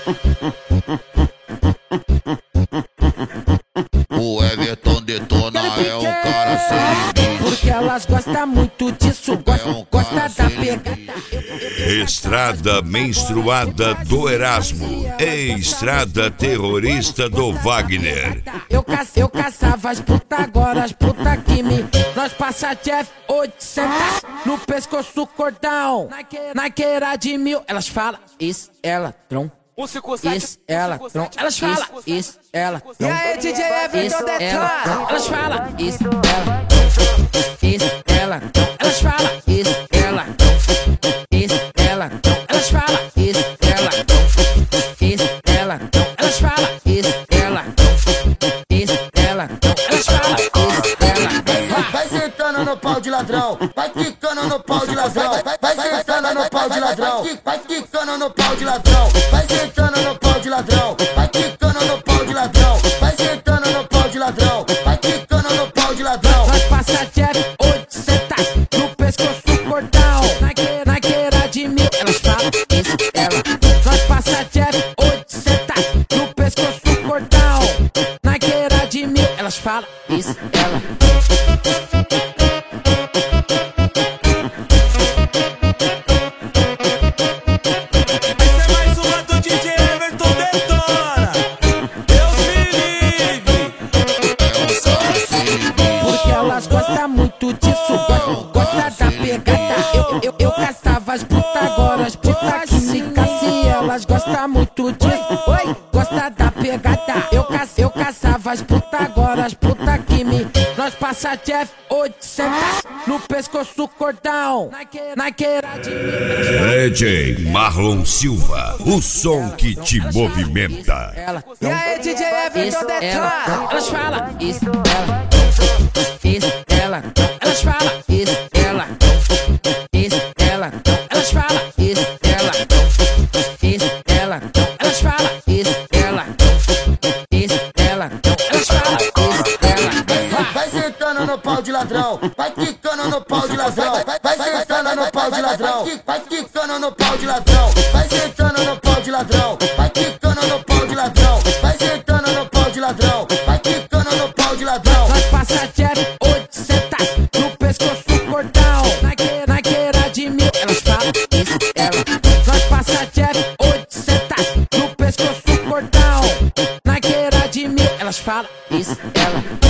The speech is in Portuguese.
O Everton detona, é um cara sem limite. Porque elas gostam muito disso, gosta da pegada. Estrada menstruada do Erasmo, estrada terrorista do Wagner. Eu caçava as putas, agora as putas que me... Nós passa Jeff 800 no pescoço cordão. Naqueira de 1000, elas falam, isso é ladrão. Isso é ladrão. Elas falam, isso é ladrão. E aí, DJ Everton detona. Elas falam, isso é ladrão. Isso é ladrão. Elas falam, isso é ladrão. Isso é ladrão. Elas falam, isso é ladrão. Isso é ladrão. Elas falam, isso é ladrão. Isso é ladrão. Elas falam, isso é ladrão. Vai sentando no pau de ladrão, vai quicando no pau de ladrão, vai sentando no pau de ladrão, vai quicando no pau de ladrão, vai sentando no pau de ladrão, vai quicando no pau de ladrão, vai sentando no pau de ladrão, vai quicando no pau de ladrão. Nós passa Jeff 800 no pescoço cordão. Naqueira de 1000, elas falam, isso é ladrão. Nós passa Jeff 800 no pescoço cordão. Naqueira de 1000, elas falam, isso é ladrão. Elas gostam muito disso, gosta da pegada. Eu caçava as putas, agora as putas que se caçam. Elas gostam muito disso, oi, gosta da pegada. Eu caçava as putas, agora as putas que me... Nós passa Jeff 800 no pescoço cordão. Naqueira de 1000. DJ Marlon Silva, o som que te movimenta. E aí, DJ Everton detona. Elas falam, isso ela. Isso ela, elas falam, isso ela, isso ela, elas falam, isso ela, isso ela, elas falam, isso ela, isso ela, elas falam, isso ela. Vai sentando no pau de ladrão, vai quicando no pau de ladrão, vai sentando no pau de ladrão, vai quicando no pau de ladrão, vai sentando no pau de ladrão, vai quicando no pau de ladrão, vai sentando no pau de ladrão, vai quicando no pau de ladrão. Nós passa Jeff 800 no pescoço cordão. Naqueira de 1000, elas falam, isso ela. Nós passa Jeff 800 no pescoço cordão. Naqueira de 1000, elas falam, isso ela.